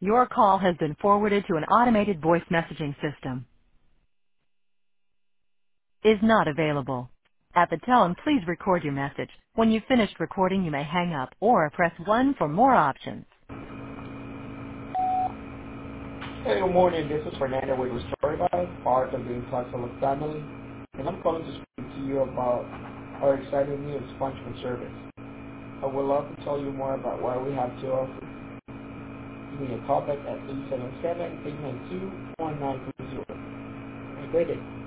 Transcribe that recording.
Your call has been forwarded to an automated voice messaging system. Is not available. At the tone, please record your message. When you've finished recording, you may hang up or press 1 for more options. Hey, good morning. This is Fernando with Restorative, part of the Influxolog family, and I'm calling to speak to you about our exciting new expungement service. I would love to tell you more about what we have to offer. Give me a call back at 877-892-1920. Have a great day.